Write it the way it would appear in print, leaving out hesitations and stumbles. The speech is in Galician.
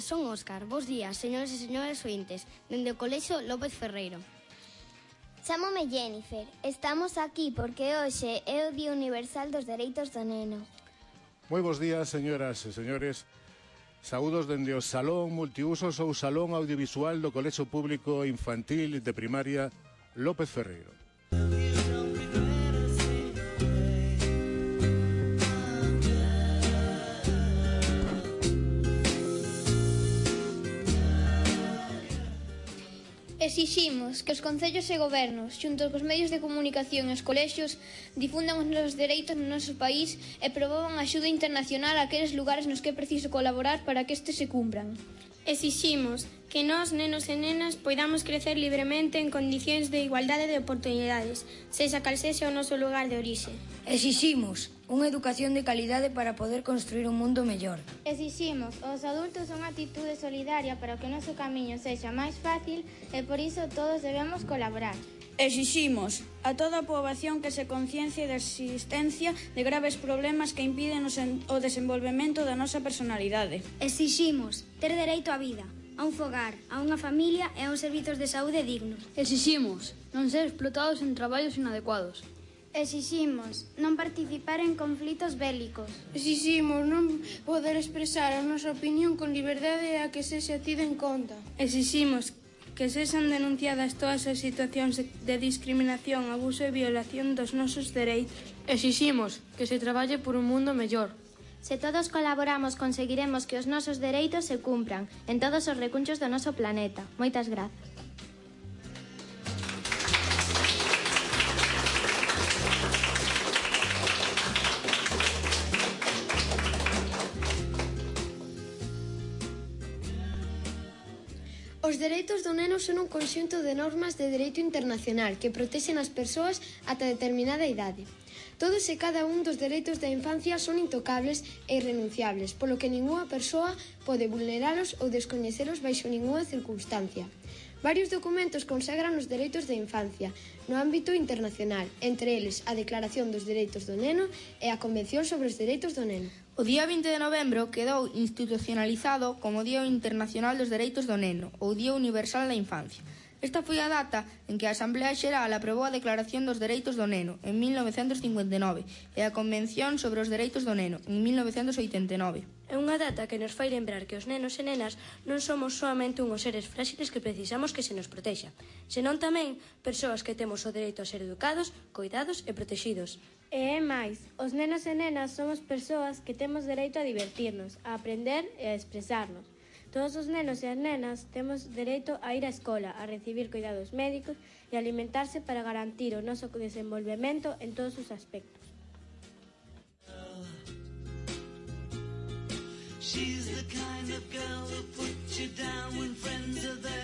días, son Óscar. Bos días, señores e señores ointes, dende o Colexio López Ferreiro. Chámome Jennifer. Estamos aquí porque hoxe é o Día Universal dos Dereitos do Neno. Moi bos días, señoras e señores. Saúdos dende o Salón Multiusos ou Salón Audiovisual do Colexio Público Infantil de Primaria López Ferreiro. Exiximos que os concellos e gobernos, xunto cos medios de comunicación e os colexios, difundan os nosos dereitos no noso país e promovan axuda internacional a aqueles lugares nos que é preciso colaborar para que estes se cumpran. Exiximos que nós, nenos e nenas, poidamos crecer libremente en condicións de igualdade de oportunidades, sexa cal sexa o noso lugar de orixe. Exiximos unha educación de calidade para poder construir un mundo mellor. Exiximos aos adultos unha actitude solidaria para que o noso camiño sexa máis fácil e por iso todos debemos colaborar. Exiximos a toda a poboación que se conciencie da existencia de graves problemas que impiden o desenvolvemento da nosa personalidade. Exiximos ter dereito á vida, a un fogar, a unha familia e a uns servizos de saúde dignos. Exiximos non ser explotados en traballos inadecuados. Exiximos non participar en conflitos bélicos. Exiximos non poder expresar a nosa opinión con liberdade a que sexa tida en conta. Exiximos que sexan denunciadas todas as situacións de discriminación, abuso e violación dos nosos dereitos. Exiximos que se traballe por un mundo mellor. Se todos colaboramos, conseguiremos que os nosos dereitos se cumpran en todos os recunchos do noso planeta. Moitas grazas. Os dereitos do neno son un conxunto de normas de dereito internacional que protexen as persoas ata determinada idade. Todos e cada un dos dereitos da infancia son intocables e irrenunciables, polo que ningunha persoa pode vulneralos ou descoñecelos baixo ningunha circunstancia. Varios documentos consagran os dereitos da infancia no ámbito internacional, entre eles a Declaración dos Dereitos do Neno e a Convención sobre os Dereitos do Neno. O día 20 de novembro quedou institucionalizado como Día Internacional dos Dereitos do Neno, ou Día Universal da Infancia. Esta foi a data en que a Asamblea Xeral aprobou a Declaración dos Dereitos do Neno, en 1959, e a Convención sobre os Dereitos do Neno, en 1989. É unha data que nos fai lembrar que os nenos e nenas non somos soamente unhos seres fráxiles que precisamos que se nos protexa, senón tamén persoas que temos o dereito a ser educados, coidados e protexidos. E é máis, os nenos e nenas somos persoas que temos dereito a divertirnos, a aprender e a expresarnos. Todos os nenos e as nenas temos dereito a ir á escola, a recibir cuidados médicos e a alimentarse para garantir o noso desenvolvemento en todos os aspectos. She's the kind of girl who puts you down when friends are there.